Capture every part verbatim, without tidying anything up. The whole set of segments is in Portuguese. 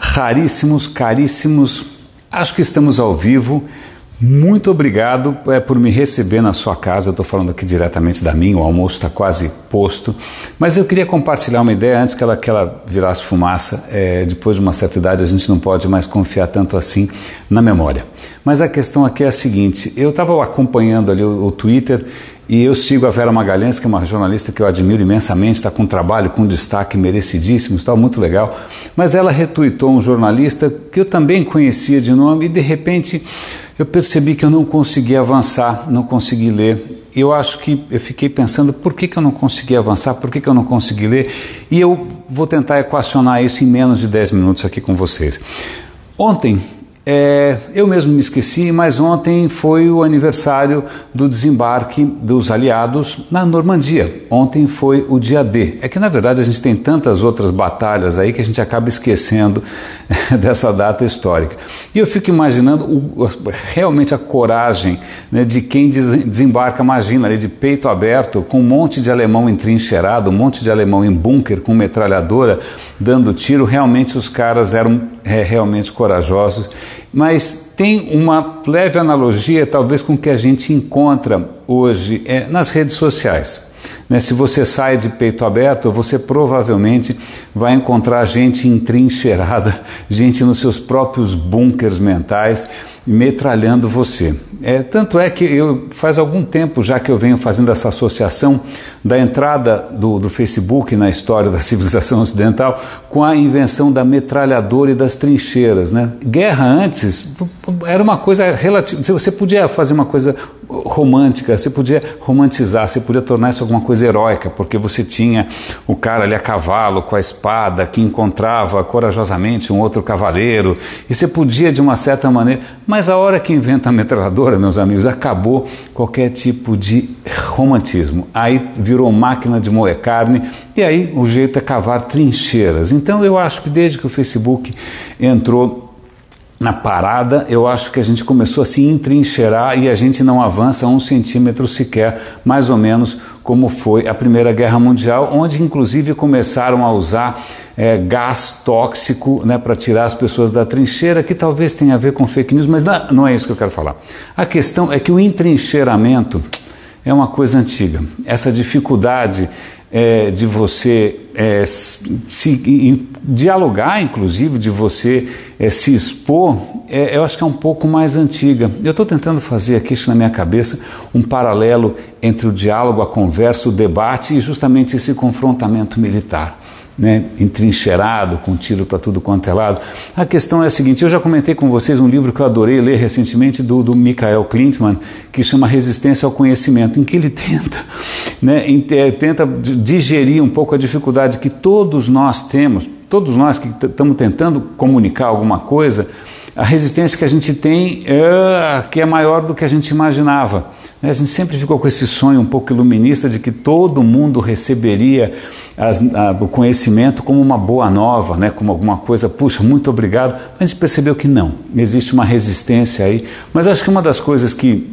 raríssimos, caríssimos, acho que estamos ao vivo. Muito obrigado é, por me receber na sua casa. Eu estou falando aqui diretamente da minha, o almoço está quase posto, mas eu queria compartilhar uma ideia antes que ela, que ela virasse fumaça. É, depois de uma certa idade a gente não pode mais confiar tanto assim na memória. Mas a questão aqui é a seguinte: eu estava acompanhando ali o, o Twitter e eu sigo a Vera Magalhães, que é uma jornalista que eu admiro imensamente, está com um trabalho, com destaque merecidíssimo, está muito legal, mas ela retuitou um jornalista que eu também conhecia de nome e de repente eu percebi que eu não consegui avançar, não consegui ler. Eu acho que eu fiquei pensando por que, que eu não consegui avançar, por que, que eu não consegui ler, e eu vou tentar equacionar isso em menos de dez minutos aqui com vocês. Ontem, É, eu mesmo me esqueci, mas ontem foi o aniversário do desembarque dos aliados na Normandia. Ontem foi o dia D. É que na verdade a gente tem tantas outras batalhas aí que a gente acaba esquecendo dessa data histórica. E eu fico imaginando o, realmente a coragem, né, de quem desembarca, imagina, ali de peito aberto, com um monte de alemão entrincheirado, um monte de alemão em bunker, com metralhadora, dando tiro. Realmente os caras eram é, realmente corajosos. Mas tem uma leve analogia, talvez, com o que a gente encontra hoje é, nas redes sociais. Né? Se você sai de peito aberto, você provavelmente vai encontrar gente entrincheirada, gente nos seus próprios bunkers mentais, metralhando você. É, tanto é que eu, faz algum tempo já que eu venho fazendo essa associação da entrada do, do Facebook na história da civilização ocidental com a invenção da metralhadora e das trincheiras, né? Guerra antes era uma coisa relativa, você podia fazer uma coisa romântica, você podia romantizar, você podia tornar isso alguma coisa heróica, porque você tinha o cara ali a cavalo com a espada que encontrava corajosamente um outro cavaleiro, e você podia de uma certa maneira, mas a hora que inventa a metralhadora, meus amigos, acabou qualquer tipo de romantismo. Aí virou máquina de moer carne, e aí o jeito é cavar trincheiras. Então eu acho que desde que o Facebook entrou na parada, eu acho que a gente começou a se entrincheirar e a gente não avança um centímetro sequer, mais ou menos como foi a Primeira Guerra Mundial, onde inclusive começaram a usar é, gás tóxico, né, para tirar as pessoas da trincheira, que talvez tenha a ver com fake news, mas não, não é isso que eu quero falar. A questão é que o entrincheiramento é uma coisa antiga. Essa dificuldade É, de você é, se, em, dialogar, inclusive, de você é, se expor, é, eu acho que é um pouco mais antiga. Eu estou tentando fazer aqui, isso na minha cabeça, um paralelo entre o diálogo, a conversa, o debate e justamente esse confrontamento militar, né, entrincheirado, com tiro para tudo quanto é lado. A questão é a seguinte: eu já comentei com vocês um livro que eu adorei ler recentemente do, do Michael Klintman, que chama Resistência ao Conhecimento, em que ele tenta, né, tenta digerir um pouco a dificuldade que todos nós temos, todos nós que estamos tentando comunicar alguma coisa, a resistência que a gente tem é, que é maior do que a gente imaginava. A gente sempre ficou com esse sonho um pouco iluminista de que todo mundo receberia as, a, o conhecimento como uma boa nova, né, como alguma coisa, puxa, muito obrigado. A gente percebeu que não, existe uma resistência aí. Mas acho que uma das coisas que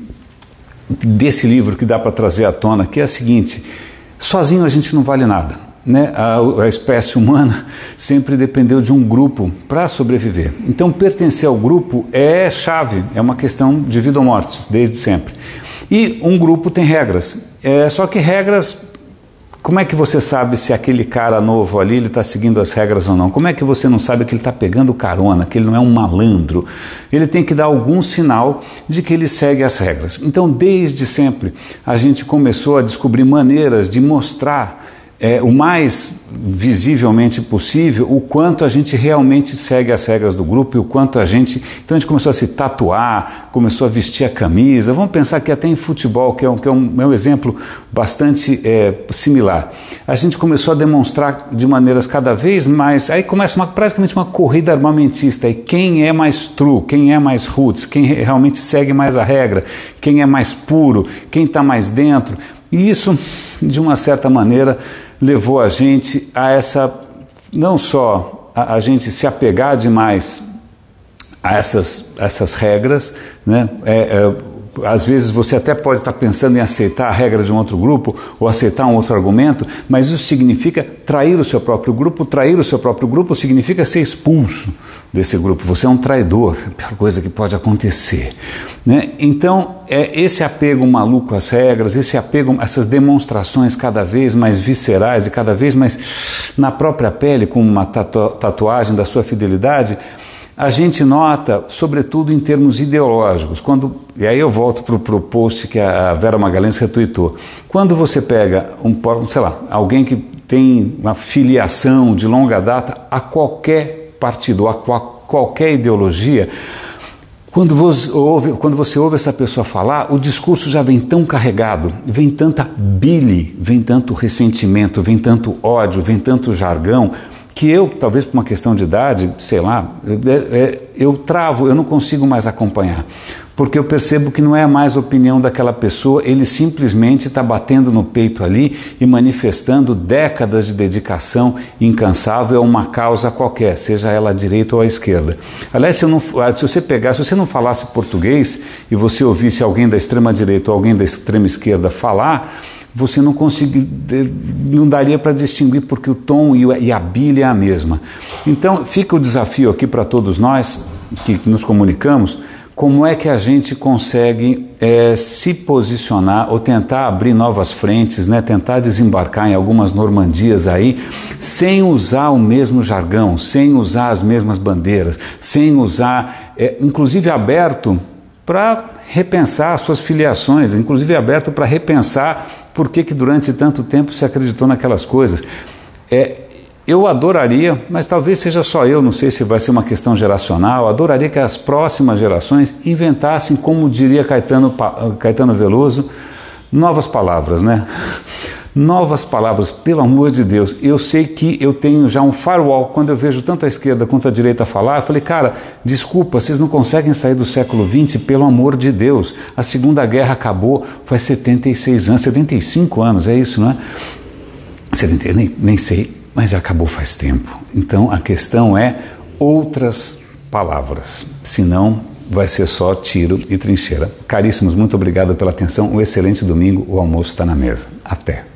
desse livro que dá para trazer à tona que é a seguinte: sozinho a gente não vale nada. Né? A, a espécie humana sempre dependeu de um grupo para sobreviver. Então pertencer ao grupo é chave, é uma questão de vida ou morte, desde sempre. E um grupo tem regras, é, só que regras, como é que você sabe se aquele cara novo ali ele está seguindo as regras ou não? Como é que você não sabe que ele está pegando carona, que ele não é um malandro? Ele tem que dar algum sinal de que ele segue as regras. Então desde sempre a gente começou a descobrir maneiras de mostrar É, o mais visivelmente possível o quanto a gente realmente segue as regras do grupo e o quanto a gente... Então a gente começou a se tatuar, começou a vestir a camisa. Vamos pensar que até em futebol, que é um, que é um, é um exemplo bastante é, similar, a gente começou a demonstrar de maneiras cada vez mais... Aí começa uma, praticamente uma corrida armamentista, e quem é mais true, quem é mais roots, quem realmente segue mais a regra, quem é mais puro, quem está mais dentro. E isso, de uma certa maneira, levou a gente a essa, não só a, a gente se apegar demais a essas, essas regras, né, é, é, às vezes você até pode estar pensando em aceitar a regra de um outro grupo ou aceitar um outro argumento, mas isso significa trair o seu próprio grupo. Trair o seu próprio grupo significa ser expulso desse grupo. Você é um traidor, é a pior coisa que pode acontecer, né? Então, é esse apego maluco às regras, esse apego, essas demonstrações cada vez mais viscerais e cada vez mais na própria pele, como uma tatu- tatuagem da sua fidelidade, a gente nota, sobretudo em termos ideológicos, quando, e aí eu volto para o post que a Vera Magalhães retweetou, quando você pega, um, sei lá, alguém que tem uma filiação de longa data a qualquer partido, a qual, qualquer ideologia, quando você, ouve, quando você ouve essa pessoa falar, o discurso já vem tão carregado, vem tanta bile, vem tanto ressentimento, vem tanto ódio, vem tanto jargão, que eu, talvez por uma questão de idade, sei lá, eu, eu travo, eu não consigo mais acompanhar, porque eu percebo que não é mais a opinião daquela pessoa, ele simplesmente está batendo no peito ali e manifestando décadas de dedicação incansável a uma causa qualquer, seja ela à direita ou à esquerda. Aliás, se, eu não, se você pegar, se você não falasse português e você ouvisse alguém da extrema direita ou alguém da extrema esquerda falar, você não conseguiria, não daria para distinguir, porque o tom e a bile é a mesma. Então fica o desafio aqui para todos nós que nos comunicamos, como é que a gente consegue é, se posicionar ou tentar abrir novas frentes, né? Tentar desembarcar em algumas Normandias aí, sem usar o mesmo jargão, sem usar as mesmas bandeiras, sem usar, é, inclusive aberto para repensar suas filiações, inclusive aberto para repensar por que que durante tanto tempo se acreditou naquelas coisas. É, eu adoraria, mas talvez seja só eu, não sei se vai ser uma questão geracional, adoraria que as próximas gerações inventassem, como diria Caetano, Caetano Veloso, novas palavras, né? Novas palavras, pelo amor de Deus. Eu sei que eu tenho já um firewall, quando eu vejo tanto a esquerda quanto a direita falar, eu falei, cara, desculpa, vocês não conseguem sair do século vinte, pelo amor de Deus. A Segunda Guerra acabou faz setenta e seis anos, setenta e cinco anos, é isso, não é? setenta, nem, nem sei, mas já acabou faz tempo. Então a questão é outras palavras, senão vai ser só tiro e trincheira. Caríssimos, muito obrigado pela atenção, um excelente domingo, o almoço está na mesa. Até!